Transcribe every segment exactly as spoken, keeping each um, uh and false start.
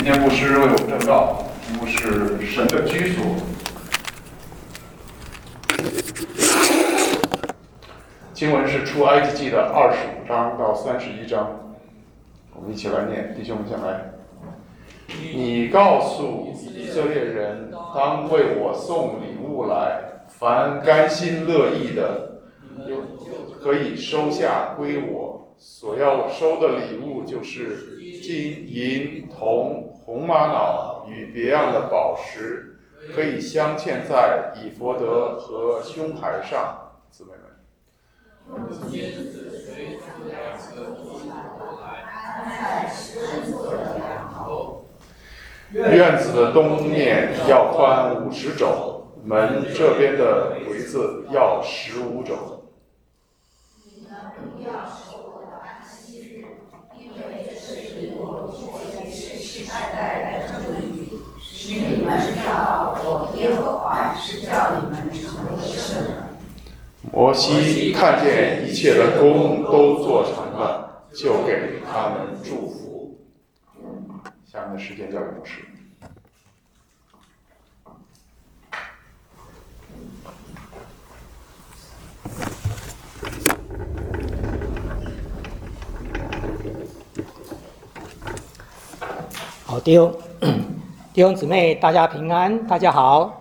天牧师为我们正道，题目是神的居所。经文是出埃及记的二十五章到三十一章，我们一起来念，弟兄们先来。你告诉以色列人，当为我送礼物来，凡甘心乐意的，可以收下归我。所要收的礼物就是金银铜红玛瑙与别样的宝石，可以镶嵌在以弗得和胸牌上。姊妹们，院子的东面要宽五十肘，门这边的围子要十五肘。 你们知道，我耶和华是叫你们成为圣人。 摩西看见一切的工都做成了，就给他们祝福。下面的时间交给牧师。 好，弟兄弟兄姊妹，大家平安，大家好。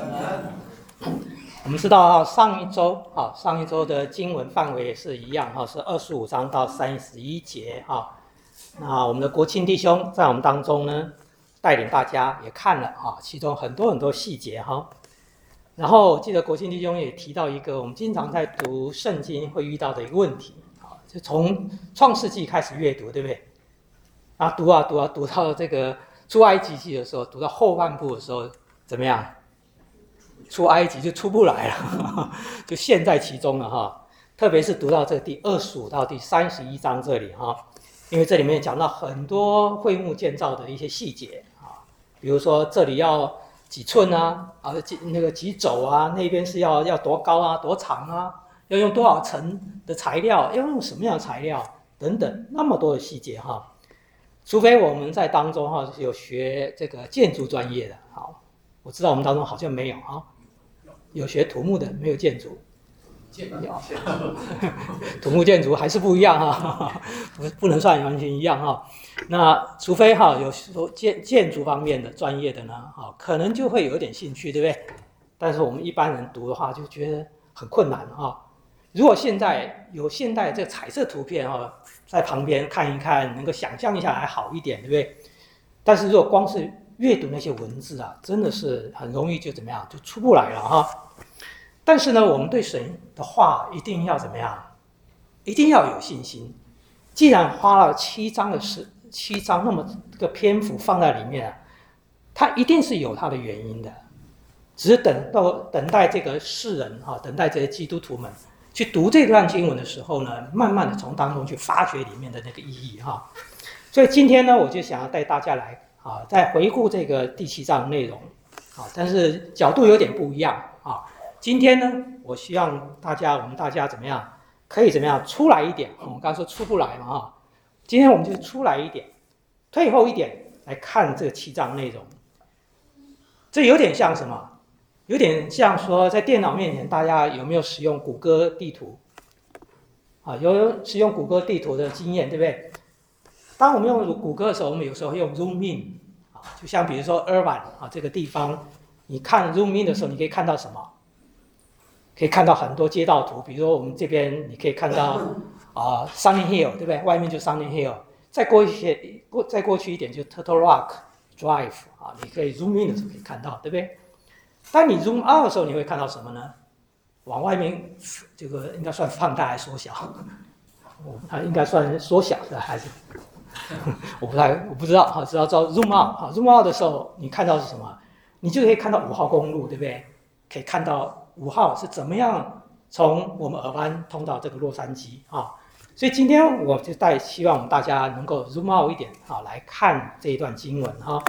我们知道上一周啊，上一周的经文范围也是一样哈，是二十五章到三十一节啊。那我们的国庆弟兄在我们当中呢，带领大家也看了啊，其中很多很多细节哈。然后记得国庆弟兄也提到一个我们经常在读圣经会遇到的一个问题啊，就从创世纪开始阅读，对不对？啊，读啊读啊读到这个出埃及记的时候，读到后半部的时候，怎么样？出埃及就出不来了，呵呵就陷在其中了哈。特别是读到这个第二十五到第三十一章这里哈，因为这里面讲到很多会幕建造的一些细节啊，比如说这里要几寸啊，啊几那个几肘啊，那边是要要多高啊，多长啊，要用多少层的材料，要用什么样的材料等等，那么多的细节哈。除非我们在当中哈有学这个建筑专业的，好，我知道我们当中好像没有啊，有学土木的，没有建筑。有土木建筑还是不一样哈，不不能算完全一样哈。那除非哈有说建建筑方面的专业的呢，哈可能就会有一点兴趣，对不对？但是我们一般人读的话就觉得很困难哈。如果现在有现代这个彩色图片哈，在旁边看一看，能够想象一下还好一点，对不对？但是如果光是阅读那些文字啊，真的是很容易就怎么样，就出不来了哈。但是呢，我们对神的话一定要怎么样？一定要有信心。既然花了七章的时七章那么这个篇幅放在里面啊，它一定是有它的原因的。只是等到等待这个世人哈，等待这些基督徒们去读这段经文的时候呢，慢慢的从当中去发掘里面的那个意义哈。所以今天呢，我就想要带大家来啊，再回顾这个第七章的内容啊，但是角度有点不一样啊。今天呢，我希望大家，我们大家怎么样，可以怎么样出来一点？我们刚刚说出不来嘛哈，今天我们就出来一点，退后一点来看这七章内容。这有点像什么？有点像说，在电脑面前，大家有没有使用谷歌地图？啊，有使用谷歌地图的经验，对不对？当我们用谷歌的时候，我们有时候会用 Zoom in 啊，就像比如说 Irvine 啊这个地方，你看 Zoom in 的时候，你可以看到什么？可以看到很多街道图，比如说我们这边你可以看到啊、呃、Sunny Hill， 对不对？外面就 Sunny Hill， 再过一些过再过去一点就 Turtle Rock Drive 啊，你可以 Zoom in 的时候可以看到，对不对？当你 Zoom out 的时候，你会看到什么呢？往外面这个应该算放大还是缩小？我它应该算缩小的还是？我不太我不知道哈，只要知道 Zoom out 哈 ，Zoom out 的时候你看到是什么？你就可以看到五号公路，对不对？可以看到。五号是怎么样从我们尔湾通到这个洛杉矶啊？所以今天我就带希望我们大家能够 zoom out 一点啊，来看这一段经文哈。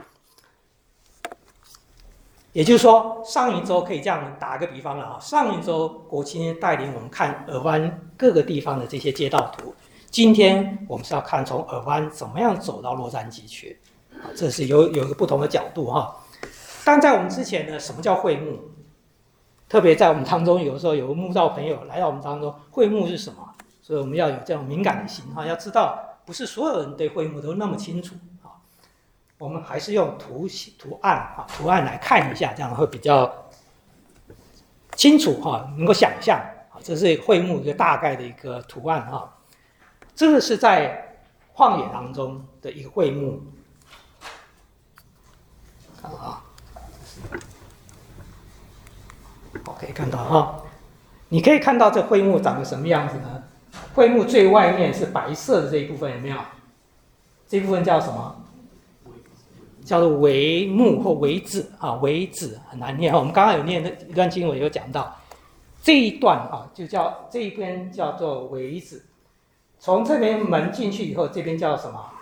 也就是说，上一周可以这样打个比方了啊，上一周国青带领我们看尔湾各个地方的这些街道图，今天我们是要看从尔湾怎么样走到洛杉矶去。 这是有有一个不同的角度哈。但在我们之前呢，什么叫会幕？特别在我们当中，有时候有慕道朋友来到我们当中，会幕是什么？所以我们要有这种敏感的心哈，要知道不是所有人对会幕都那么清楚啊。我们还是用图图案啊图案来看一下，这样会比较清楚哈，能够想象啊。这是会幕一个大概的一个图案哈。这个是在旷野当中的一个会幕啊。我可以看到哈，你可以看到这会幕长得什么样子呢？会幕最外面是白色的这一部分，有没有？这一部分叫什么？叫做帷幕或帷子啊，帷子很难念。我们刚刚有念的一段经文有讲到，这一段啊就叫这一边叫做帷子。从这边门进去以后，这边叫什么？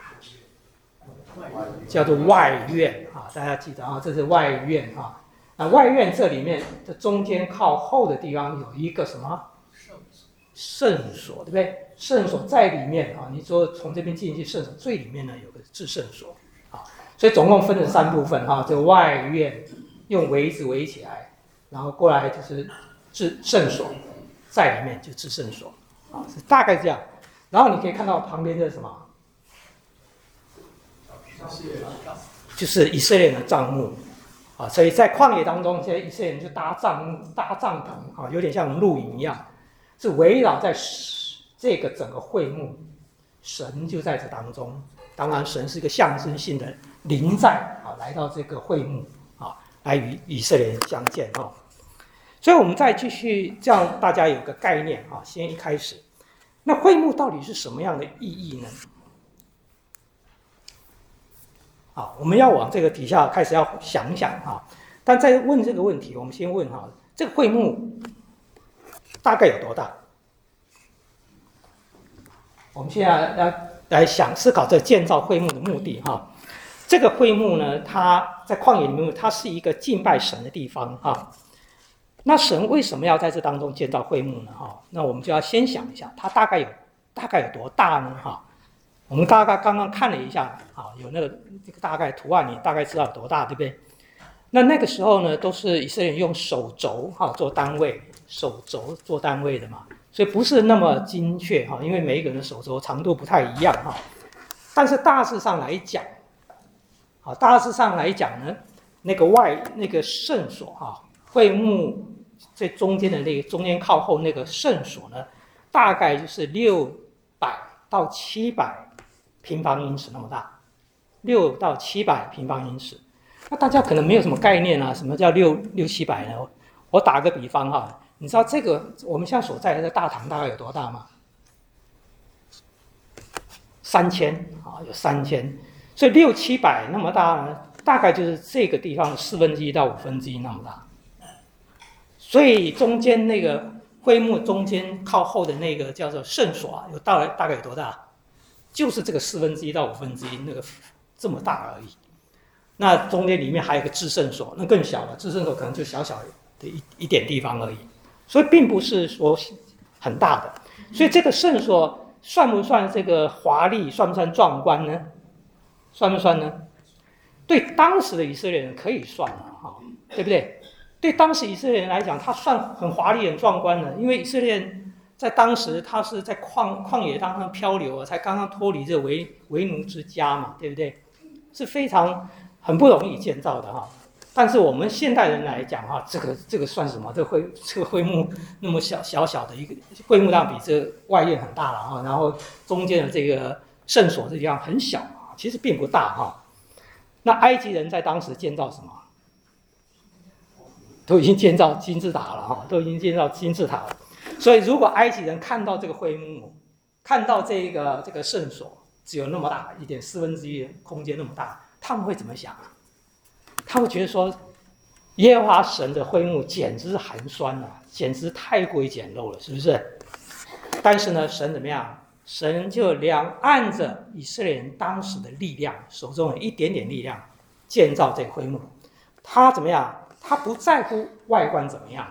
叫做外院啊，大家记得啊，这是外院啊。那外院这里面的中间靠后的地方有一个什么？圣所，对不对？圣所在里面啊，你说从这边进去圣所最里面呢有个至圣所啊，所以总共分成三部分哈，这个外院用围子围起来，然后过来就是至圣所，在里面就至圣所啊，是大概这样。然后你可以看到旁边这是什么？就是以色列人的帐幕啊，所以在旷野当中，这些以色列人就搭帐幕、搭帐篷啊，有点像露营一样。是围绕在这个整个会幕，神就在这当中。当然，神是一个象征性的临在啊，来到这个会幕啊，来与以色列人相见哈。所以，我们再继续，这样大家有个概念啊。先一开始，那会幕到底是什么样的意义呢？好，我们要往这个底下开始要想想哈。但在问这个问题，我们先问哈，这个会幕大概有多大？我们现在要来想思考这建造会幕的目的哈。这个会幕呢，它在旷野里面，它是一个敬拜神的地方哈。那神为什么要在这当中建造会幕呢？哈，那我们就要先想一下，它大概有大概有多大呢？哈，我们大概刚刚看了一下，啊，有那个这个大概图案，你大概知道有多大，对不对？那那个时候呢，都是以色列人用手肘哈做单位。手肘做单位的嘛，所以不是那么精确哈，因为每一个人的手肘长度不太一样哈。但是大致上来讲，好，大致上来讲呢，那个外那个圣所哈，会幕最中间的那个中间靠后那个圣所呢，大概就是六百到七百平方英尺那么大，六到七百平方英尺。那大家可能没有什么概念啊，什么叫六六七百呢？我打个比方哈。你知道这个我们现在所在的这大堂大概有多大吗？三千啊，有三千，所以六七百那么大呢，大概就是这个地方的四分之一到五分之一那么大。所以中间那个会幕中间靠后的那个叫做圣所啊，有大概大概有多大？就是这个四分之一到五分之一那个这么大而已。那中间里面还有一个至圣所，那更小了，至圣所可能就小小的一一点地方而已。所以并不是说很大的，所以这个圣所算不算这个华丽，算不算壮观呢？算不算呢？对当时的以色列人可以算了哈，对不对？对当时以色列人来讲，他算很华丽、很壮观的，因为以色列人在当时他是在旷旷野当中漂流啊，才刚刚脱离这为为奴之家嘛，对不对？是非常很不容易建造的哈。但是我们现代人来讲哈，这个这个算什么？这个会这个会幕那么小小小的一个会幕，当然比这个外院很大了哈。然后中间的这个圣所这地方很小啊，其实并不大哈。那埃及人在当时建造什么？都已经建造金字塔了哈，都已经建造金字塔了。所以如果埃及人看到这个会幕，看到这个这个圣所只有那么大一点，四分之一的空间那么大，他们会怎么想啊？他会觉得说，耶和华神的会幕简直是寒酸啊，简直太过于简陋了，是不是？但是呢，神怎么样？神就两按着以色列人当时的力量，手中有一点点力量，建造这个会幕。他怎么样？他不在乎外观怎么样。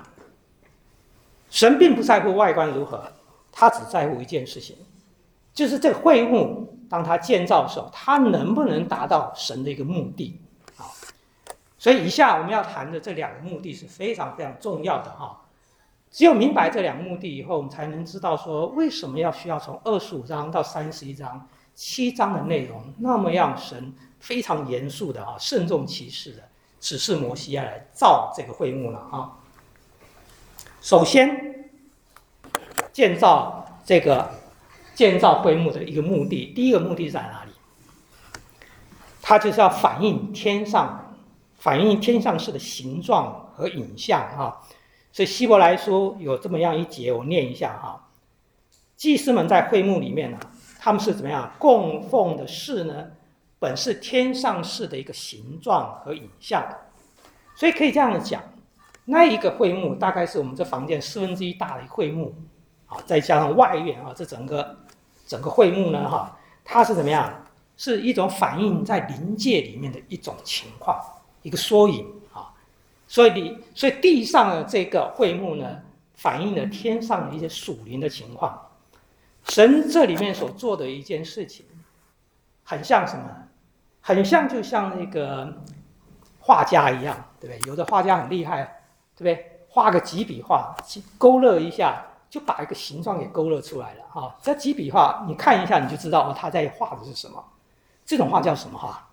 神并不在乎外观如何，他只在乎一件事情，就是这个会幕当它建造的时候，它能不能达到神的一个目的？好，所以以下我们要谈的这两个目的是非常非常重要的哈。只有明白这两个目的以后，我们才能知道说为什么要需要从二十五章到三十一章七章的内容那么样神非常严肃的啊，慎重其事的指示摩西要来造这个会幕了啊。首先，建造这个建造会幕的一个目的，第一个目的在哪里？它就是要反映天上，反映天上式的形状和影像啊。所以希伯来书有这么样一节，我念一下哈。祭司们在会幕里面呢，他们是怎么样供奉的事呢？本是天上式的一个形状和影像，所以可以这样讲，那一个会幕大概是我们这房间四分之一大的一个会幕，啊，再加上外院啊，这整个整个会幕呢，哈，它是怎么样？是一种反映在灵界里面的一种情况，一个缩影啊。所以你，所以地上的这个会幕呢，反映了天上的一些属灵的情况。神这里面所做的一件事情，很像什么？很像就像那个画家一样，对不对？有的画家很厉害，对不对？画个几笔画，勾勒一下，就把一个形状给勾勒出来了哈。这几笔画你看一下，你就知道哦，他在画的是什么。这种画叫什么画？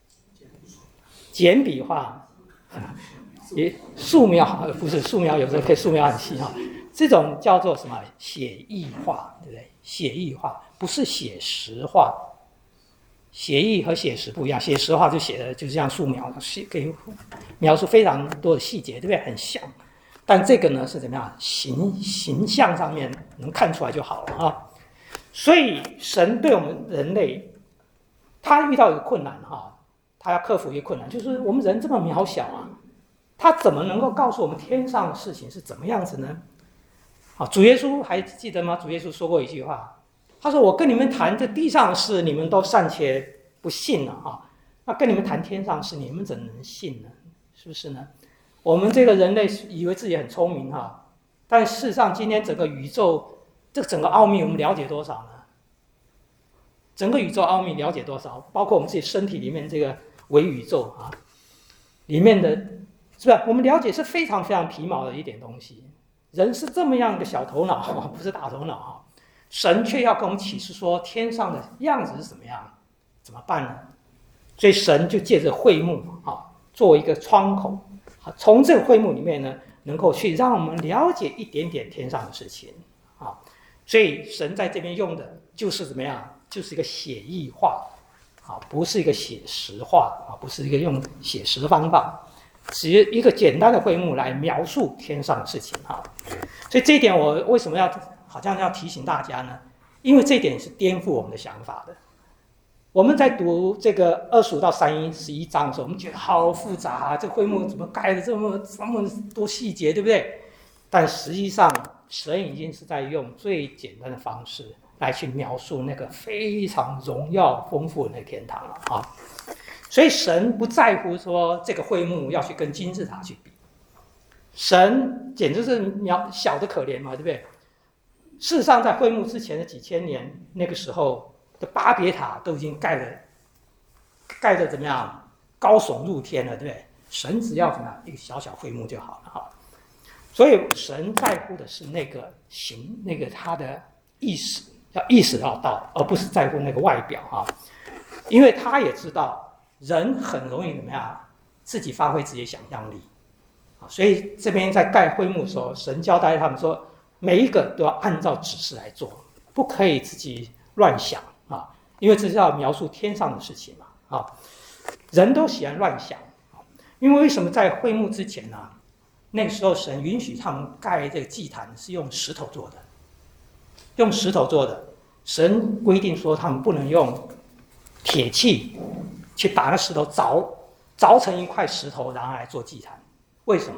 简笔画，也素描不是素描，有时候可以素描很细哈。这种叫做什么？写意画，对不对？写意画不是写实画。写意和写实不一样，写实画就写的就是像素描，可以描述非常多的细节，对不对？很像。但这个呢是怎么样？形形象上面能看出来就好了啊。所以神对我们人类，他遇到一个困难哈，他要克服一个困难，就是我们人这么渺小啊，他怎么能够告诉我们天上的事情是怎么样子呢？好，主耶稣还记得吗？主耶稣说过一句话。他说：“我跟你们谈这地上的事，你们都尚且不信了啊！那跟你们谈天上的事，你们怎能信呢？是不是呢？我们这个人类以为自己很聪明哈，但事实上，今天整个宇宙这整个奥秘，我们了解多少呢？整个宇宙奥秘了解多少？包括我们自己身体里面这个微宇宙啊，里面的，是吧？我们了解是非常非常皮毛的一点东西。人是这么样的小头脑，不是大头脑哈。”神却要跟我们启示说天上的样子是怎么样，怎么办呢？所以神就借着会幕啊，作为一个窗口，从这个会幕里面呢，能够去让我们了解一点点天上的事情啊。所以神在这边用的就是怎么样，就是一个写意画啊，不是一个写实画啊，不是一个用写实方法，只一个简单的会幕来描述天上的事情啊。所以这一点我为什么要？好像要提醒大家呢，因为这一点是颠覆我们的想法的。我们在读这个二十五到三十一章的时候，我们觉得好复杂啊，这个会幕怎么盖的这么这么多细节，对不对？但实际上，神已经是在用最简单的方式来去描述那个非常荣耀丰富的那个天堂了啊。所以神不在乎说这个会幕要去跟金字塔去比，神简直是渺小的可怜嘛，对不对？事实上，在会幕之前的几千年，那个时候的巴别塔都已经盖的盖的怎么样，高耸入天了，对不对？神只要怎么样，一个小小会幕就好了哈。所以神在乎的是那个形，那个他的意识，要意识要到，而不是在乎那个外表哈。因为他也知道人很容易怎么样，自己发挥自己的想象力啊。所以这边在盖会幕的时候，神交代他们说。每一个都要按照指示来做，不可以自己乱想啊！因为这是要描述天上的事情嘛啊！人都喜欢乱想，因为为什么在会幕之前呢、啊？那个时候神允许他们盖这个祭坛是用石头做的，用石头做的。神规定说他们不能用铁器去把那石头凿凿成一块石头，然后来做祭坛。为什么？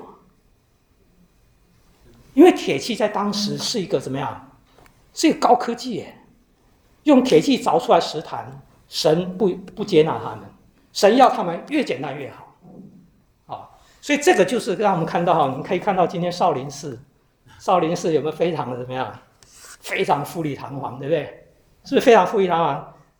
因为铁器在当时是一个怎么样？是一个高科技耶！用铁器凿出来石坛，神不不接纳他们，神要他们越简单越好。啊，所以这个就是让我们看到，你们可以看到今天少林寺，少林寺有没有非常的怎么样？非常富丽堂皇，对不对？是不是非常富丽堂皇？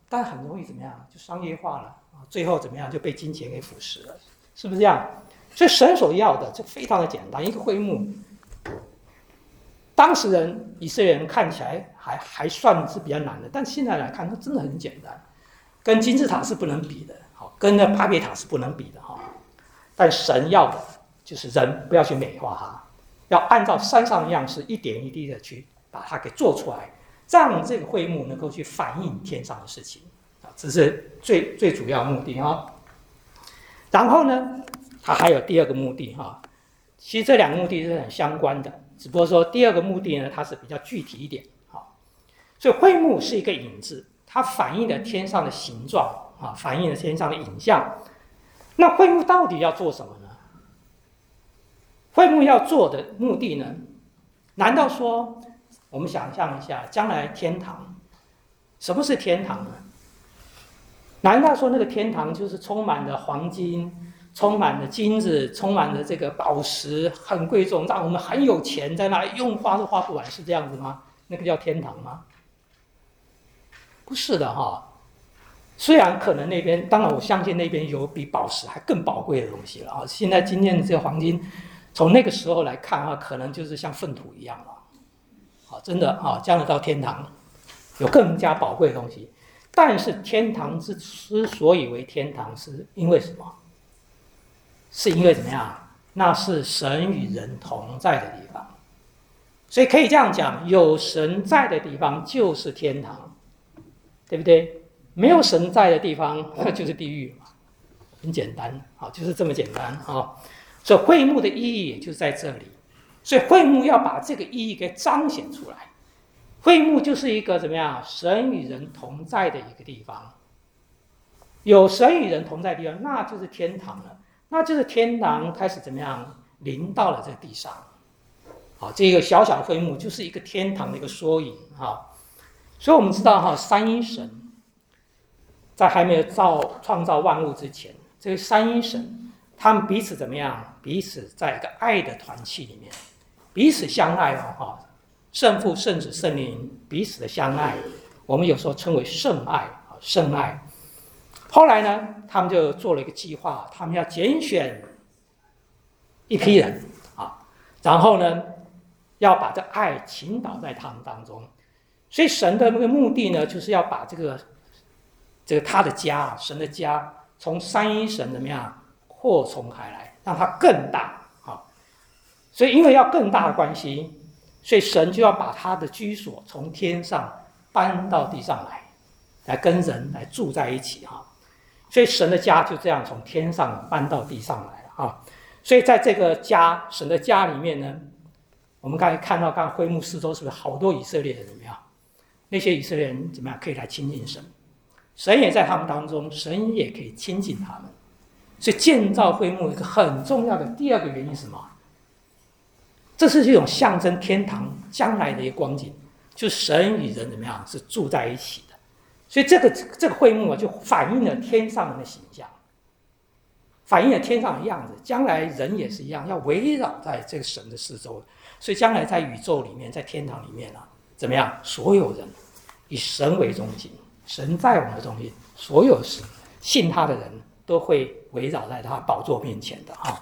但很容易怎么样，就商业化了啊，最后怎么样就被金钱给腐蚀了，是不是这样？所以神所要的就非常的简单，一个会幕。当时人以色列人看起来还还算是比较难的，但现在来看，它真的很简单，跟金字塔是不能比的，好，跟那巴别塔是不能比的哈。但神要的就是人不要去美化它，要按照山上的样式一点一滴的去把它给做出来，让这个会幕能够去反映天上的事情啊，这是最最主要的目的哈。然后呢，它还有第二个目的哈，其实这两个目的是很相关的。只不过说第二个目的呢，它是比较具体一点，好，所以会幕是一个影子，它反映了天上的形状啊，反映了天上的影像。那会幕到底要做什么呢？会幕要做的目的呢？难道说我们想象一下，将来天堂，什么是天堂呢？难道说那个天堂就是充满了黄金？充满了金子，充满了这个宝石，很贵重，让我们很有钱，在那里用花都花不完，是这样子吗？那个叫天堂吗？不是的哈。虽然可能那边，当然我相信那边有比宝石还更宝贵的东西了啊。现在今天的这个黄金，从那个时候来看啊，可能就是像粪土一样了。好，真的啊，将来到天堂，有更加宝贵的东西。但是天堂之之所以为天堂，是因为什么？是因为怎么样？那是神与人同在的地方，所以可以这样讲：有神在的地方就是天堂，对不对？没有神在的地方，那就是地狱嘛，很简单，好，就是这么简单啊。所以会幕的意义也就在这里，所以会幕要把这个意义给彰显出来。会幕就是一个怎么样？神与人同在的一个地方，有神与人同在的地方，那就是天堂了。那就是天堂开始怎么样临到了这个地上，好，这个小小的会幕就是一个天堂的一个缩影哈。所以我们知道哈，三一神在还没有造创造万物之前，这个三一神他们彼此怎么样？彼此在一个爱的团契里面，彼此相爱哦哈，圣父、圣子、圣灵彼此的相爱，我们有时候称为圣爱啊，圣爱。后来呢，他们就做了一个计划，他们要拣选一批人啊，然后呢，要把这爱倾倒在他们当中。所以神的那个目的呢，就是要把这个这个他的家，神的家，从三一神怎么样扩充开来，让它更大啊。所以因为要更大的关系，所以神就要把他的居所从天上搬到地上来，来跟人来住在一起哈。所以神的家就这样从天上搬到地上来了啊！所以在这个家，神的家里面呢，我们刚才看到，刚才会幕四周是不是好多以色列人怎么样？那些以色列人怎么样可以来亲近神？神也在他们当中，神也可以亲近他们。所以建造会幕一个很重要的第二个原因是什么？这是一种象征天堂将来的一个光景，就是神与人怎么样是住在一起的。所以这个这个会幕啊，就反映了天上人的形象，反映了天上的样子。将来人也是一样，要围绕在这个神的四周。所以将来在宇宙里面，在天堂里面啊，怎么样？所有人以神为中心，神在我们的中心，所有信他的人都会围绕在他宝座面前的啊。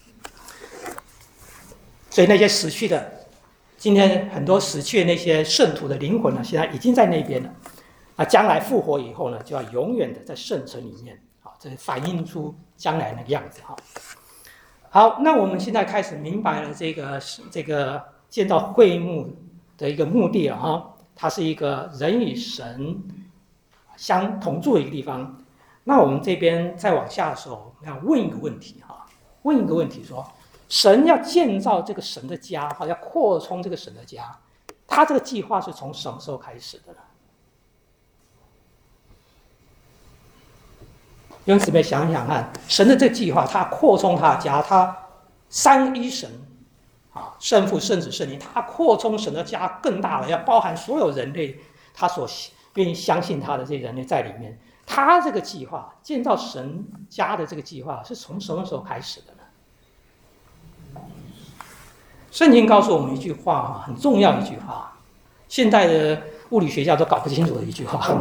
所以那些死去的，今天很多死去的那些圣徒的灵魂呢，现在已经在那边了。那将来复活以后呢，就要永远的在圣城里面，好，这反映出将来那个样子哈。好，那我们现在开始明白了这个这个建造会幕的一个目的了哈，它是一个人与神相同住的一个地方。那我们这边再往下的时候，要问一个问题哈，问一个问题说，神要建造这个神的家哈，要扩充这个神的家，他这个计划是从什么时候开始的呢？弟兄姊妹想想看，神的这个计划，他扩充他的家，他三一神啊，圣父、圣子、圣灵，他扩充神的家更大了，要包含所有人类，他所愿意相信他的这些人类在里面。他这个计划，建造神家的这个计划，是从什么时候开始的呢？圣经告诉我们一句话，很重要的一句话，现代的物理学家都搞不清楚的一句话。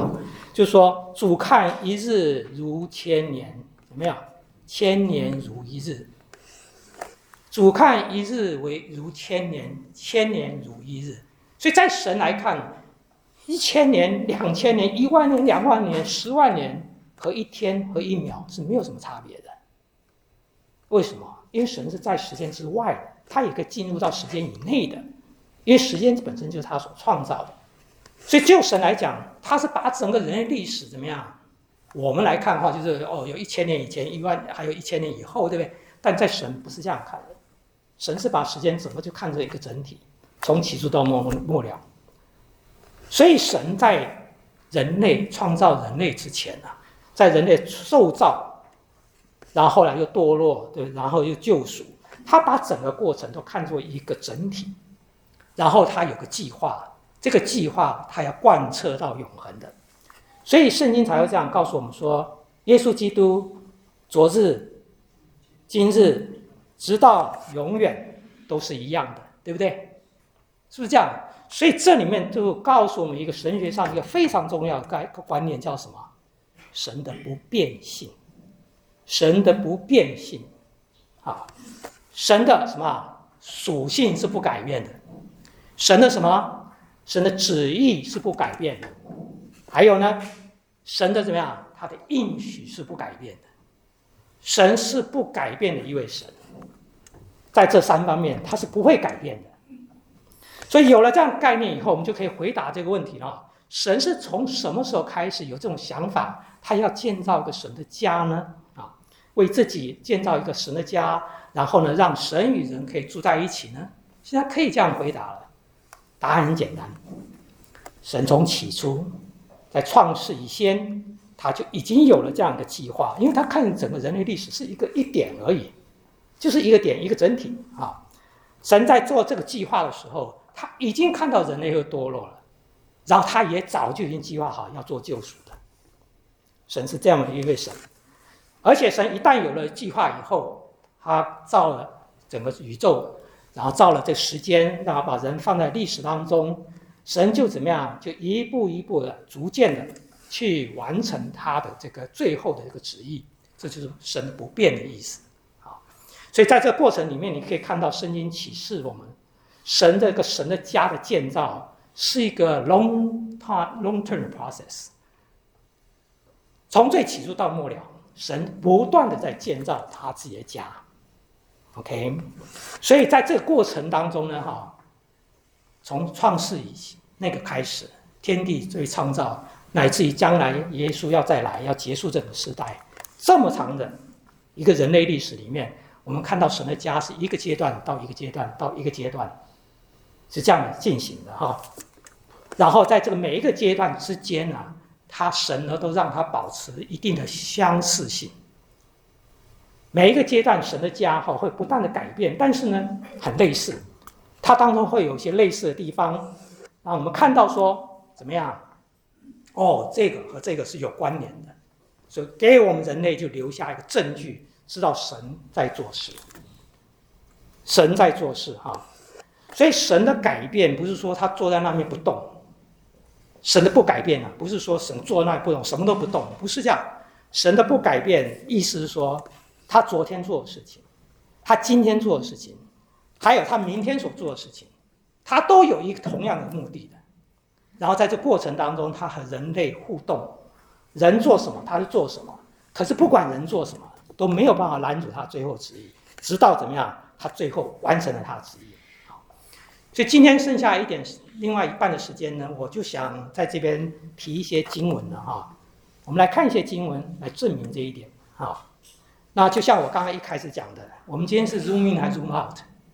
就是说主看一日如千年，有没有？千年如一日。主看一日为如千年，千年如一日。所以在神来看，一千年、两千年、一万年、两万年、十万年和一天和一秒是没有什么差别的。为什么？因为神是在时间之外的，他也可以进入到时间以内的，因为时间本身就是他所创造的。所以就神来讲，他是把整个人类历史怎么样？我们来看的话，就是哦，有一千年以前，一万，还有一千年以后，对不对？但在神不是这样看的。神是把时间整个就看成一个整体，从起初到末末了。所以神在人类创造人类之前啊，在人类受造，然后后来又堕落，对，然后又救赎，他把整个过程都看作一个整体，然后他有个计划，这个计划他要贯彻到永恒的。所以圣经才会这样告诉我们说，耶稣基督昨日、今日。直到永远都是一样的，对不对？是不是这样？所以这里面就告诉我们一个神学上一个非常重要的观念，叫什么？神的不变性。神的不变性，啊，神的什么属性是不改变的？神的什么？神的旨意是不改变的。还有呢，神的怎么样？他的应许是不改变的。神是不改变的一位神。在这三方面，它是不会改变的。所以有了这样的概念以后，我们就可以回答这个问题了：神是从什么时候开始有这种想法，他要建造一个神的家呢？啊，为自己建造一个神的家，然后呢，让神与人可以住在一起呢？现在可以这样回答了。答案很简单，神从起初，在创世以先，他就已经有了这样的计划，因为他看整个人类历史是一个一点而已。就是一个点，一个整体啊！神在做这个计划的时候，他已经看到人类会堕落了，然后他也早就已经计划好要做救赎的。神是这样的一位神，而且神一旦有了计划以后，他造了整个宇宙，然后造了这时间，然后把人放在历史当中，神就怎么样？就一步一步的、逐渐的去完成他的这个最后的这个旨意，这就是神不变的意思。所以在这个过程里面，你可以看到圣经启示我们，神这个神的家的建造是一个 long time long term process， 从最起初到末了，神不断的在建造他自己的家。OK， 所以在这个过程当中呢，哈，从创世以那个开始，天地最创造，乃至于将来耶稣要再来，要结束这个时代，这么长的一个人类历史里面。我们看到神的家是一个阶段到一个阶段到一个阶段，是这样进行的哈。然后在这个每一个阶段之间啊，他神呢都让他保持一定的相似性。每一个阶段神的家哈会不断的改变，但是呢很类似，它当中会有一些类似的地方，让我们看到说怎么样？哦，这个和这个是有关联的，所以给我们人类就留下一个证据。知道神在做事，神在做事哈，所以神的改变不是说他坐在那边不动，神的不改变啊，不是说神坐在那里不动，什么都不动，不是这样。神的不改变，意思是说他昨天做的事情，他今天做的事情，还有他明天所做的事情，他都有一个同样的目的的。然后在这过程当中，他和人类互动，人做什么，他就做什么。可是不管人做什么。都没有办法拦阻他最后旨意，直到怎么样，他最后完成了他的旨意。好，所以今天剩下一点，另外一半的时间呢，我就想在这边提一些经文了哈。我们来看一些经文来证明这一点。好，那就像我刚才一开始讲的，我们今天是 zoom in 还是 zoom out？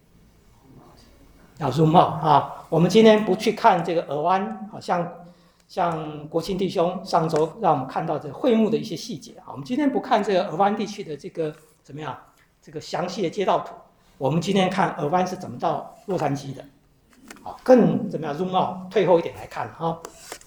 要 zoom out 啊。我们今天不去看这个尔湾，好像。像国庆弟兄上周让我们看到这会幕的一些细节啊，我们今天不看这个尔湾地区的这个怎么样，这个详细的街道图，我们今天看尔湾是怎么到洛杉矶的，啊，更怎么样 zoom out 退后一点来看啊。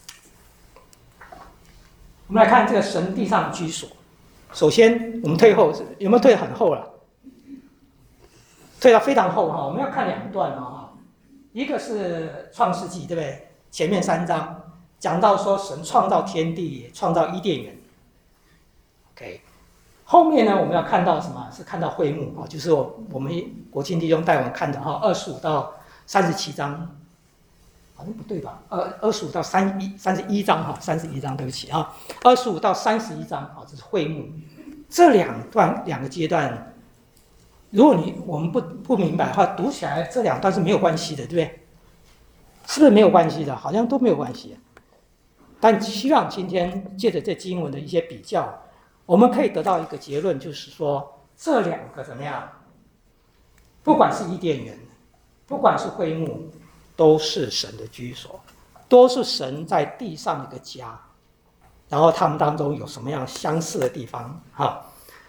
我们来看这个神地上的居所，首先我们退后有没有退很厚了？退到非常厚哈，我们要看两段啊，一个是创世纪对不对？前面三章。 讲到说神创造天地，也创造伊甸园。OK， 后面呢我们要看到什么？是看到会幕啊，就是我我们国庆弟兄带我们看的哈，二十五到三十七章。好像不对吧？二二十五到三一三十一章哈，三十一章，对不起啊，二十五到三十一章啊，这是会幕。这两段两个阶段，如果你我们不不明白的话，读起来这两段是没有关系的，对不对？是不是没有关系的？好像都没有关系。但希望今天借着这经文的一些比较，我们可以得到一个结论，就是说这两个怎么样？不管是伊甸园，不管是会幕。都是神的居所，都是神在地上的一个家，然后他们当中有什么样相似的地方哈？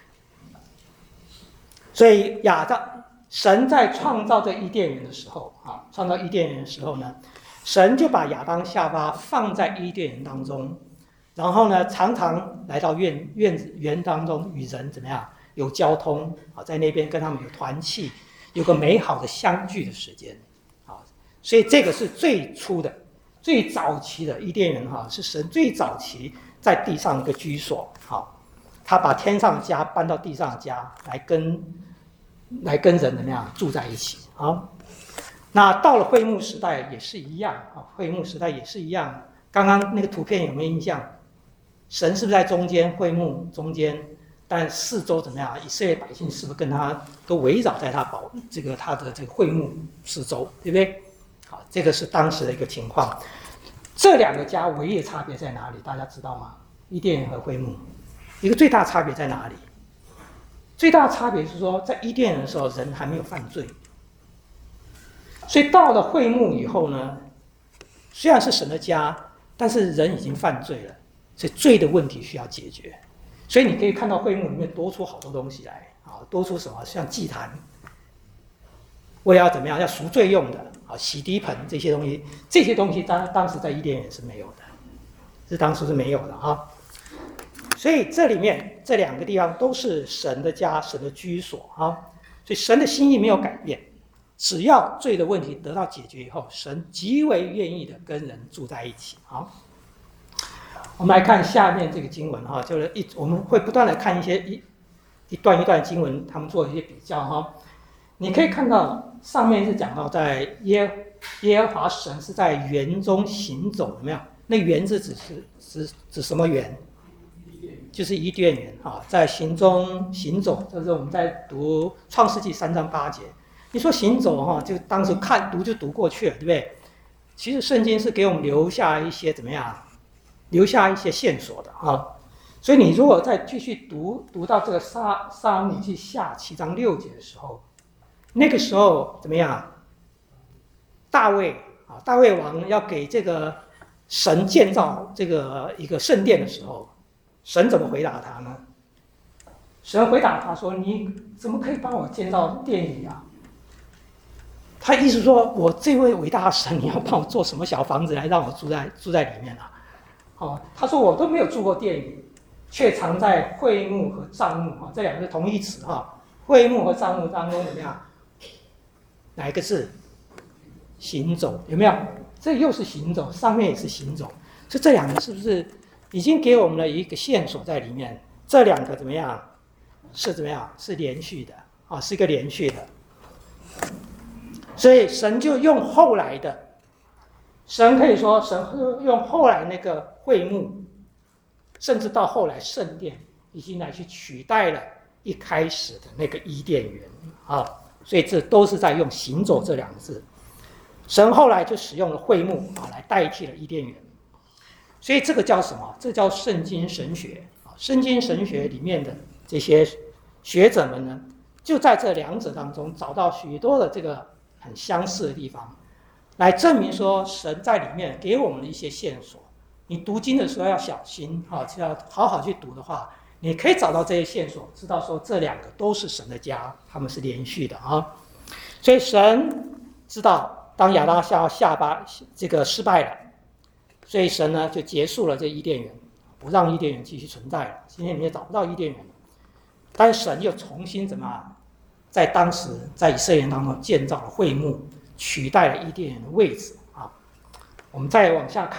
所以亚当神在创造这伊甸园的时候啊，创造伊甸园的时候呢，神就把亚当夏娃放在伊甸园当中，然后呢，常常来到院院子园当中与人怎么样有交通啊，在那边跟他们有团契，有个美好的相聚的时间。所以这个是最初的、最早期的伊甸园哈，是神最早期在地上的一个居所。好，他把天上的家搬到地上的家，来跟来跟人怎么样住在一起。好，那到了会幕时代也是一样啊，会幕时代也是一样。刚刚那个图片有没有印象？神是不是在中间？会幕中间，但四周怎么样？以色列百姓是不是跟他都围绕在他保这个他的这个会幕四周，对不对？好，这个是当时的一个情况。这两个家唯一的差别在哪里？大家知道吗？伊甸园和会幕，一个最大差别在哪里？最大的差别是说，在伊甸园的时候，人还没有犯罪，所以到了会幕以后呢，虽然是神的家，但是人已经犯罪了，所以罪的问题需要解决。所以你可以看到会幕里面多出好多东西来啊，多出什么？像祭坛，为了要怎么样？要赎罪用的。啊，洗涤盆这些东西，这些东西当当时在伊甸园是没有的，是当时是没有的啊。所以这里面这两个地方都是神的家，神的居所啊。所以神的心意没有改变，只要罪的问题得到解决以后，神极为愿意的跟人住在一起。好，我们来看下面这个经文哈，就是一我们会不断的看一些一一段一段经文，他们做一些比较哈。你可以看到上面是讲到在耶耶和华神是在园中行走，有没有？那园字指是指指什么园？就是伊甸园啊，在行中行走，这是我们在读创世纪三章八节。你说行走哈，就当时看读就读过去了，对不对？其实圣经是给我们留下一些怎么样？留下一些线索的啊。所以你如果再继续读读到这个撒撒母耳记下七章六节的时候。那个时候怎么样？大卫啊，大卫王要给这个神建造这个一个圣殿的时候，神怎么回答他呢？神回答他说：“你怎么可以帮我建造殿宇啊？”他意思说：“我这位伟大的神，你要帮我做什么小房子来让我住在住在里面啊？”哦，他说：“我都没有住过殿宇，却藏在会幕和帐幕啊，这两个是同义词哈。会幕和帐幕当中怎么样？”哪一个字？行走，有没有？这又是行走，上面也是行走，所以这两个是不是已经给我们了一个线索在里面？这两个怎么样？是怎么样？是连续的啊，是一个连续的。所以神就用后来的，神可以说神用后来那个会幕，甚至到后来圣殿，已经来去取代了一开始的那个伊甸园啊。所以这都是在用行走这两个字。神后来就使用了会幕啊来代替了伊甸园。所以这个叫什么？这叫圣经神学啊。圣经神学里面的这些学者们呢，就在这两者当中找到许多的这个很相似的地方，来证明说神在里面给我们的一些线索。你读经的时候要小心啊，就要好好去读的话，你可以找到这些线索，知道说这两个都是神的家，他们是连续的啊。所以神知道，当亚当夏娃下巴这个失败了，所以神呢就结束了这伊甸园，不让伊甸园继续存在了。今天你也找不到伊甸园了。但神又重新怎么，在当时在以色列人当中建造了会幕，取代了伊甸园的位置啊。我们再往下看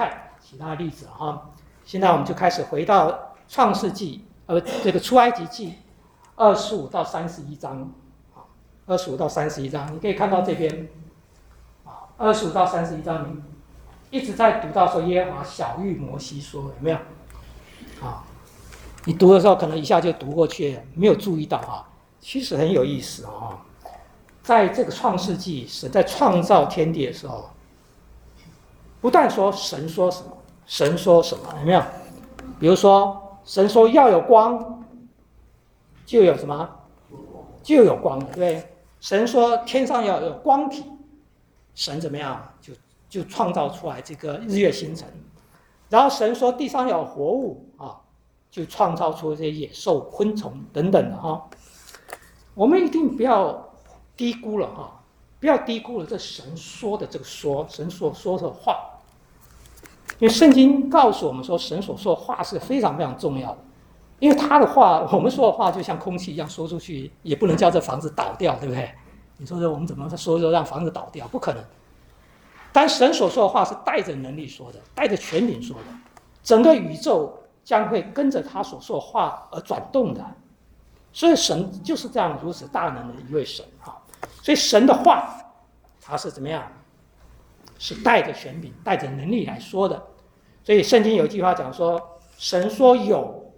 其他的例子哈。现在我们就开始回到创世纪，呃，这个出埃及记二十五到三十一章，啊，二十五到三十一章，你可以看到这边，啊，二十五到三十一章，你一直在读到说耶和华晓谕摩西说，有没有？啊，你读的时候可能一下就读过去，没有注意到啊，其实很有意思啊。在这个创世纪，神在创造天地的时候，不但说神说什么，神说什么，有没有？比如说，神说要有光，就有什么？就有光了，对不对？神说天上要有光体，神怎么样？就就创造出来这个日月星辰。然后神说地上要有活物啊，就创造出这些野兽、昆虫等等的哈。我们一定不要低估了哈，不要低估了这神说的这个说，神所说的话。因为圣经告诉我们说，神所说的话是非常非常重要的。因为他的话，我们说的话就像空气一样说出去，也不能叫这房子倒掉，对不对？你说这我们怎么说就让房子倒掉？不可能。但神所说的话是带着能力说的，带着权柄说的，整个宇宙将会跟着他所说的话而转动的。所以神就是这样如此大能的一位神啊！所以神的话，他是怎么样？是带着权柄、带着能力来说的。所以圣经有一句话讲说：“神说有，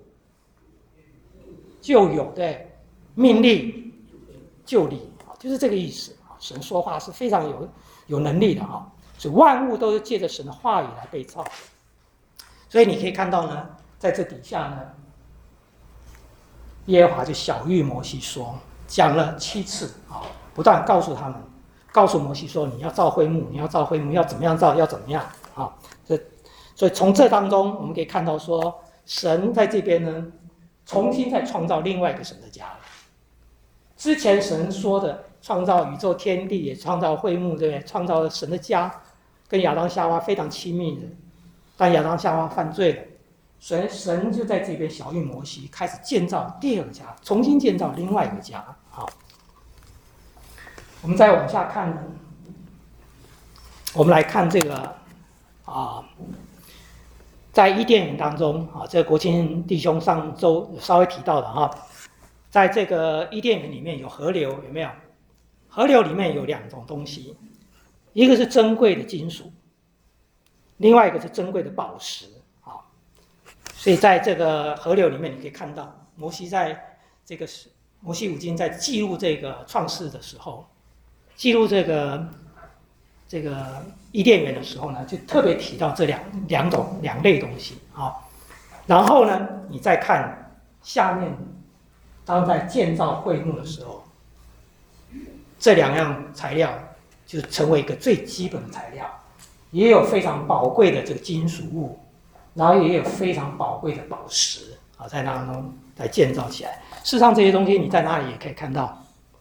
就有，对，命立就立，就是这个意思啊。神说话是非常有有能力的啊，所以万物都是借着神的话语来被造。所以你可以看到呢，在这底下呢，耶和华就晓谕摩西说，讲了七次啊，不断告诉他们，告诉摩西说，你要造会幕，你要造会幕，要怎么样造，要怎么样啊。这所以从这当中，我们可以看到说，神在这边呢，重新再创造另外一个神的家了。之前神说的创造宇宙天地，也创造会幕，对不对？创造了神的家，跟亚当夏娃非常亲密的。但亚当夏娃犯罪了，神神就在这边晓谕摩西，开始建造第二个家，重新建造另外一个家。好，我们再往下看呢，我们来看这个啊。在伊甸园当中啊，这个国清弟兄上周稍微提到的哈，在这个伊甸园里面有河流，有没有？河流里面有两种东西，一个是珍贵的金属，另外一个是珍贵的宝石啊。所以在这个河流里面，你可以看到摩西在这个摩西五经在记录这个创世的时候，记录这个这个伊甸园的时候呢，就特别提到这两两种两类东西啊。然后呢，你再看下面，当在建造会幕的时候，这两样材料就成为一个最基本的材料，也有非常宝贵的这个金属物，然后也有非常宝贵的宝石啊，在当中来建造起来。事实上，这些东西你在哪里也可以看到。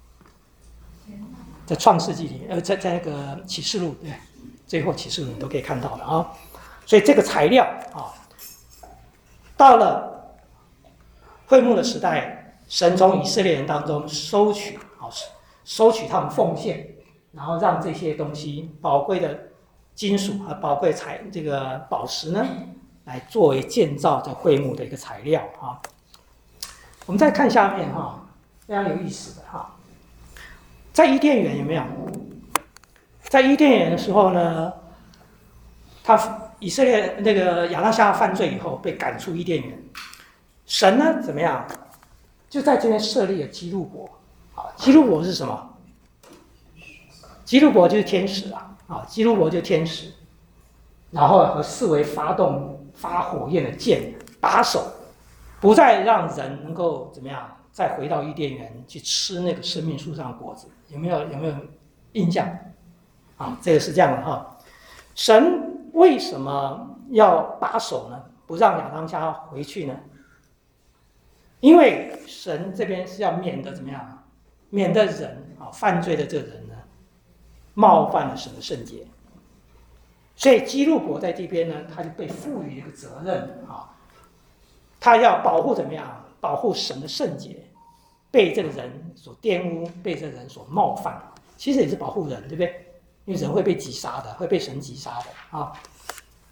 在创世纪里面，呃，在在那个启示录，对，最后启示录你都可以看到的啊。所以这个材料啊，到了会幕的时代，神从以色列人当中收取啊，收取他们奉献，然后让这些东西宝贵的金属和宝贵材这个宝石呢，来作为建造这会幕的一个材料啊。我们再看下面哈，非常有意思的哈。在伊甸园有没有？在伊甸园的时候呢，他以色列那个亚当夏娃犯罪以后被赶出伊甸园，神呢怎么样？就在这边设立了基路伯。啊，基路伯是什么？基路伯就是天使啊，啊，基路伯就是天使，然后和四围发动发火焰的箭把守，不再让人能够怎么样？再回到伊甸园去吃那个生命树上的果子，有没有有没有印象？啊，这个是这样的哈。神为什么要把守呢？不让亚当夏娃回去呢？因为神这边是要免得怎么样？免得人啊犯罪的这个人呢，冒犯了神的圣洁。所以基路伯在这边呢，他就被赋予一个责任啊，他要保护怎么样？保护神的圣洁，被这个人所玷污，被这个人所冒犯，其实也是保护人，对不对？因为人会被击杀的，会被神击杀的啊。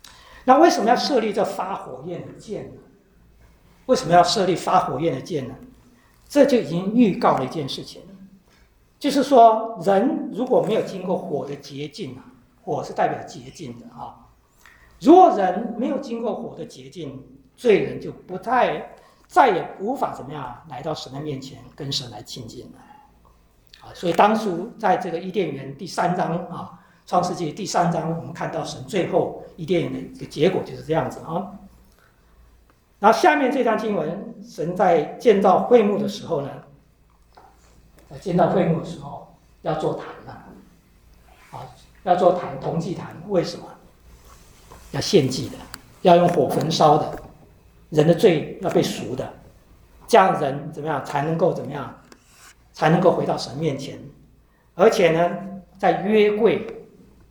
那为什么要设立这发火焰的剑呢？为什么要设立发火焰的剑呢？这就已经预告了一件事情了，就是说人如果没有经过火的洁净，火是代表洁净的啊。如果人没有经过火的洁净，罪人就不再再也无法怎么样来到神的面前跟神来亲近了啊。所以当初在这个伊甸园第三章啊，创世纪第三章，我们看到神最后伊甸园的一个结果就是这样子啊。然后下面这章经文，神在建造会幕的时候呢，在建造会幕的时候要做坛了，啊，要做坛，铜祭坛，为什么？要献祭的，要用火焚烧的，人的罪要被赎的，这样人怎么样才能够怎么样，才能够回到神面前？而且呢，在约柜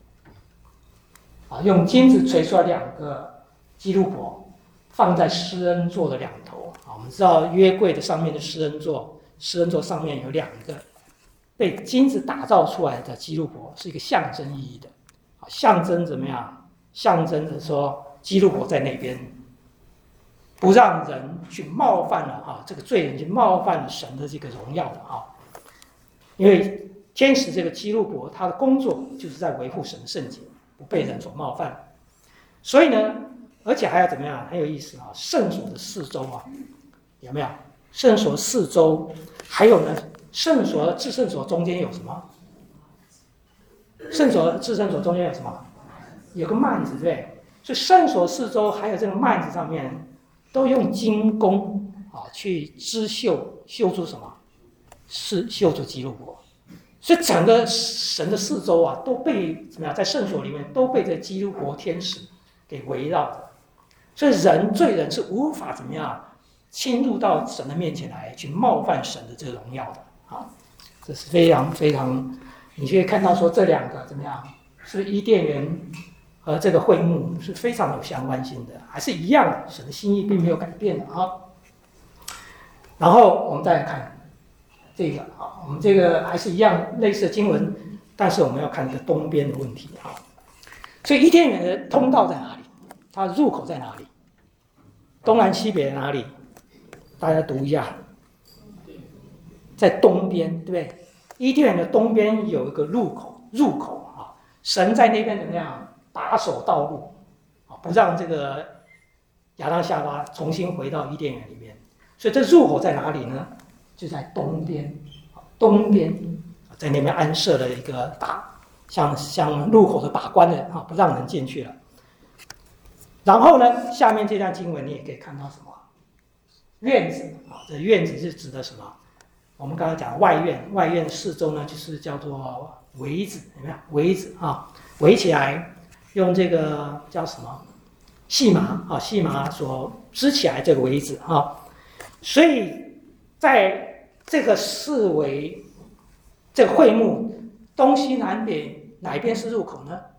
啊，用金子锤出来两个基路伯。放在施恩座的两头啊，我们知道约柜的上面的施恩座，施恩座上面有两个被金子打造出来的基路伯，是一个象征意义的，啊，象征怎么样？象征着说基路伯在那边，不让人去冒犯了啊，这个罪人去冒犯了神的这个荣耀的啊，因为天使这个基路伯他的工作就是在维护神的圣洁，不被人所冒犯，所以呢。而且还要怎么样？很有意思啊！圣所的四周啊，有没有？圣所四周，还有呢？圣所至圣所中间有什么？圣所至圣所中间有什么？有个幔子，对不对？所以圣所四周还有这个幔子上面，都用金弓啊去织绣，绣出什么？是绣出基路伯。所以整个神的四周啊，都被怎么样？在圣所里面都被这基路伯天使给围绕着。所以人罪人是无法怎么样侵入到神的面前来去冒犯神的这个荣耀的啊，这是非常非常，你可以看到说这两个怎么样，是伊甸园和这个会幕是非常有相关性的，还是一样的，神的心意并没有改变的啊。然后我们再来看这个啊，我们这个还是一样类似的经文，但是我们要看一个东边的问题啊。所以伊甸园的通道在哪里？它入口在哪里？东南西北哪里？大家读一下，在东边，对不对？伊甸园的东边有一个入口，入口啊，神在那边怎么样把守道路啊，不让这个亚当夏娃重新回到伊甸园里面。所以这入口在哪里呢？就在东边，东边在那边安设了一个把，像像入口的把关的啊，不让人进去了。然后呢，下面这段经文你也可以看到什么？院子啊，这院子是指的什么？我们刚刚讲外院，外院四周呢就是叫做围子，有没有？围子啊，围起来，用这个叫什么？细麻啊，细麻所织起来这个围子啊。所以在这个四围，这个会幕东西南北哪一边是入口呢？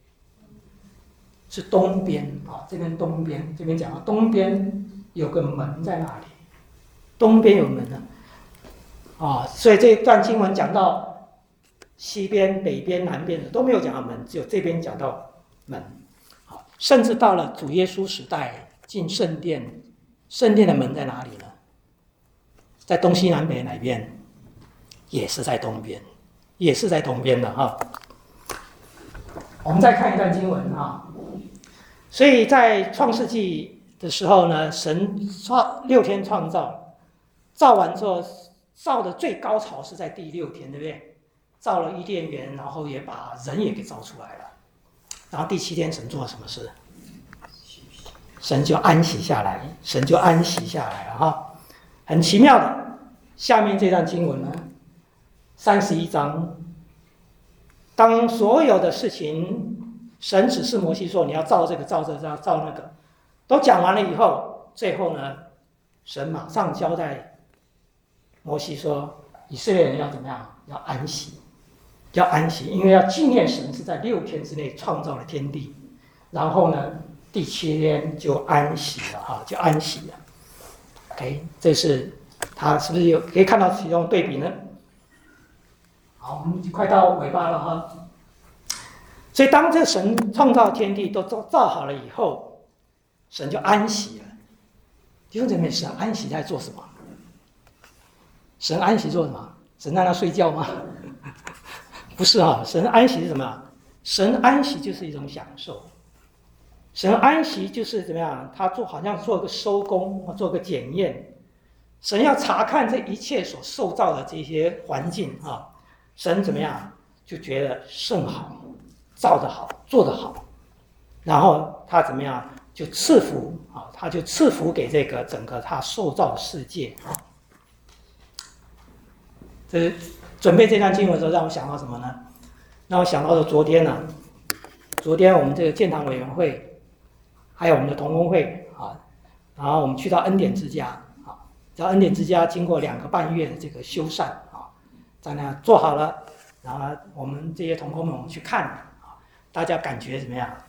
是东边啊，这边东边，这边讲到东边有个门在那里，东边有门呢，啊，所以这一段经文讲到西边、北边、南边的都没有讲到门，只有这边讲到门，啊，甚至到了主耶稣时代进圣殿，圣殿的门在哪里呢？在东西南北哪边？也是在东边，也是在东边的哈。我们再看一段经文啊。所以在创世纪的时候呢，神创六天创造，造完之后，造的最高潮是在第六天，对不对？造了伊甸园，然后也把人也给造出来了。然后第七天神做了什么事？神就安息下来，神就安息下来了哈，很奇妙的。下面这段经文呢，三十一章，当所有的事情。神指示摩西说：“你要造这个，造这个，造那个。”都讲完了以后，最后呢，神马上交代摩西说：“以色列人要怎么样？要安息，要安息，因为要纪念神是在六天之内创造了天地，然后呢，第七天就安息了，哈，就安息了。OK， 这是他是不是有可以看到其中的对比呢？好，我们快到尾巴了哈。所以当这神创造天地都造造好了以后， 神就安息了。弟兄姐妹，神安息在做什么？神安息做什么？神让他睡觉吗？不是啊，神安息是什么？神安息就是一种享受。神安息就是怎么样？他做好像做个收工，或做个检验。神要查看这一切所受造的这些环境啊，神怎么样就觉得甚好，造得好，做得好，然后他怎么样就赐福啊，他就赐福给这个整个他受造的世界啊。这准备这段经文的时候，让我想到什么呢？让我想到了昨天呢、啊，昨天我们这个建堂委员会，还有我们的同工会啊，然后我们去到恩典之家啊，在恩典之家经过两个半月的这个修缮啊，在那做好了，然后我们这些同工们我们去看啊，大家感觉怎么样？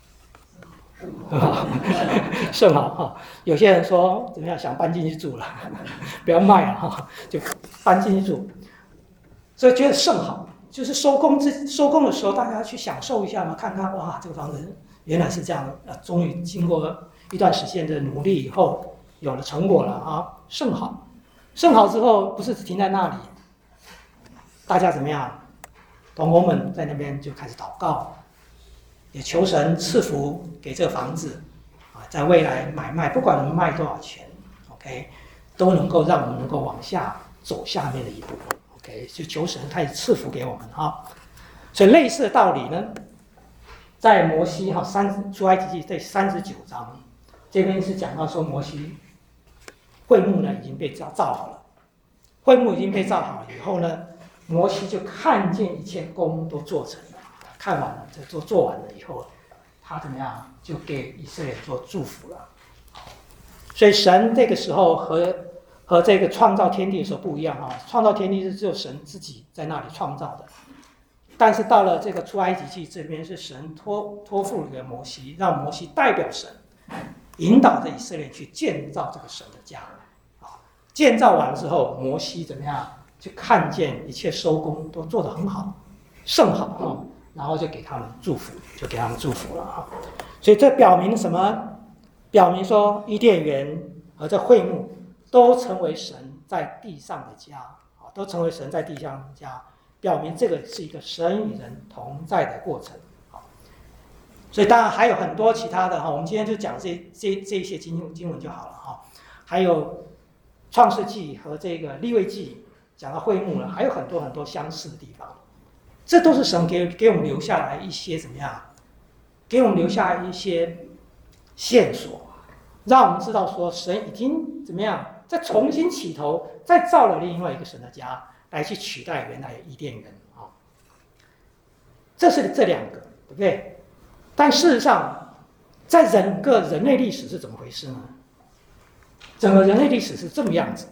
甚好哈，有些人说怎么样，想搬进去住了，不要卖了哈，就搬进去住，所以觉得甚好。就是收工之收工的时候，大家去享受一下嘛，看看哇，这个房子原来是这样，呃，终于经过一段时间的努力以后，有了成果了啊，甚好。甚好之后，不是只停在那里，大家怎么样？同工们在那边就开始祷告。也求神赐福给这个房子啊，在未来买卖，不管我们卖多少钱 ，OK， 都能够让我们能够往下走下面的一步 ，OK， 就求神开始赐福给我们哈。所以类似的道理呢，在摩西哈三出埃及记第三十九章，这边是讲到说摩西会幕呢已经被造造好了，会幕已经被造好了以后呢，摩西就看见一切工都做成了。看完了，这做做完了以后，他怎么样就给以色列做祝福了。所以神这个时候和和这个创造天地的时候不一样啊，创造天地是只有神自己在那里创造的，但是到了这个出埃及记这边是神托托付给摩西，让摩西代表神，引导着以色列去建造这个神的家。啊，建造完之后，摩西怎么样就看见一切收工都做得很好，甚好啊。然后就给他们祝福，就给他们祝福了啊！所以这表明什么？表明说伊甸园和这会幕都成为神在地上的家啊，都成为神在地上的家，表明这个是一个神与人同在的过程啊。所以当然还有很多其他的哈，我们今天就讲这这这些经经文就好了哈。还有创世纪和这个利未记讲到会幕了，还有很多很多相似的地方。这都是神给给我们留下来一些怎么样？给我们留下一些线索，让我们知道说神已经怎么样，再重新起头，再造了另外一个神的家来去取代原来的伊甸园啊。这是这两个，对不对？但事实上，在整个人类历史是怎么回事呢？整个人类历史是这么样子的，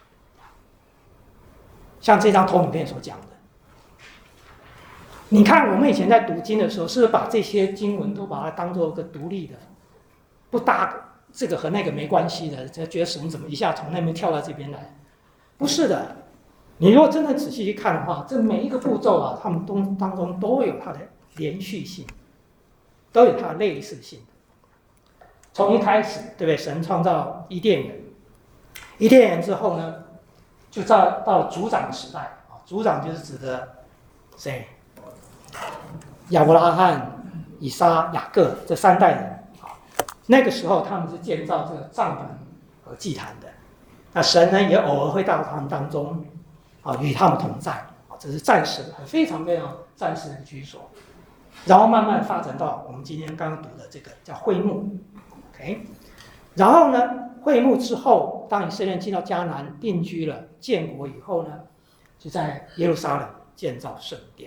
像这张投影片所讲的。你看，我们以前在读经的时候，是不是把这些经文都把它当做一个独立的，不搭这个和那个没关系的，就觉得神怎么一下从那边跳到这边来？不是的，你如果真的仔细去看的话，这每一个步骤啊，它们当当中都有它的连续性，都有它的类似性。从一开始，对不对？神创造伊甸园，伊甸园之后呢，就到到族长时代啊，族长就是指的谁？亚伯拉罕、以撒、雅各这三代人啊，那个时候他们是建造这个帐篷和祭坛的。那神呢，也偶尔会到他们当中啊，与他们同在啊，这是暂时的，非常非常暂时的居所。然后慢慢发展到我们今天刚刚读的这个叫会幕 ，OK。然后呢，会幕之后，当以色列进到迦南定居了、建国以后呢，就在耶路撒冷建造圣殿。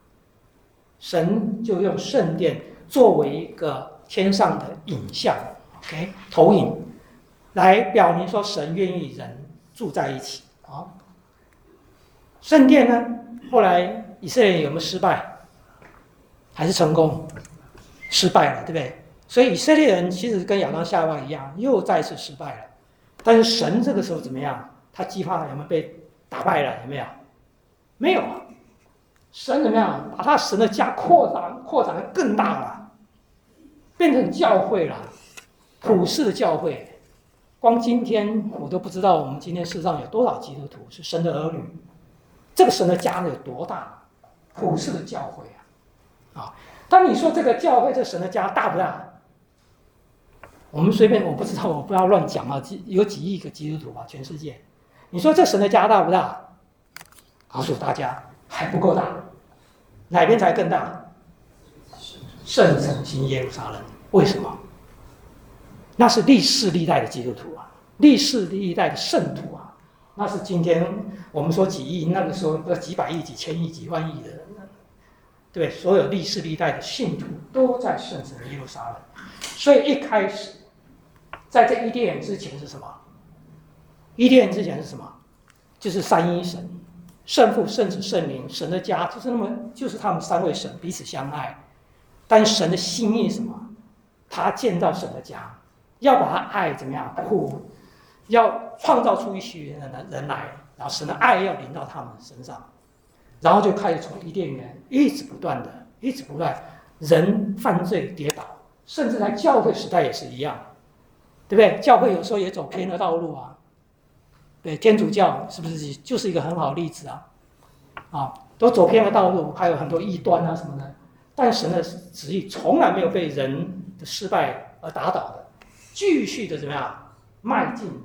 神就用圣殿作为一个天上的影像 ，OK， 投影，来表明说神愿意人住在一起啊。圣殿呢，后来以色列有没有失败？还是成功？失败了，对不对？所以以色列人其实跟亚当夏娃一样，又再次失败了。但是神这个时候怎么样？他计划有没有被打败了？有没有？没有啊。神怎么样？把他神的家扩展扩展的更大了，变成教会了。 普世的教会，光今天我都不知道，我们今天世上有多少基督徒是神的儿女，这个神的家有多大？普世的教会啊，啊，当你说这个教会这神的家大不大？我们随便，我不知道，我不要乱讲啊，有几亿个基督徒吧，全世界，你说这神的家大不大？告诉大家，还不够大，哪边才更大？圣城新耶路撒冷，为什么？那是历世历代的基督徒啊，历世历代的圣徒啊，那是今天我们说几亿，那个时候几百亿、几千亿、几万亿的人，对，所有历世历代的信徒都在圣城耶路撒冷。所以一开始，在这伊甸园之前是什么？伊甸园之前是什么？就是三一神，圣父、圣子、圣灵，神的家，就是那么，就是他们三位神彼此相爱。但神的心意是什么？他建造神的家，要把他爱怎么样普，要创造出一群人人来，然后神的爱要临到他们身上，然后就开始从伊甸园一直不断的，一直不断，人犯罪跌倒，甚至在教会时代也是一样，对不对？教会有时候也走偏了道路啊，对，天主教是不是就是一个很好的例子啊？啊，都走偏了道路，还有很多异端啊什么的。但神的旨意从来没有被人的失败而打倒的，继续的怎么样迈进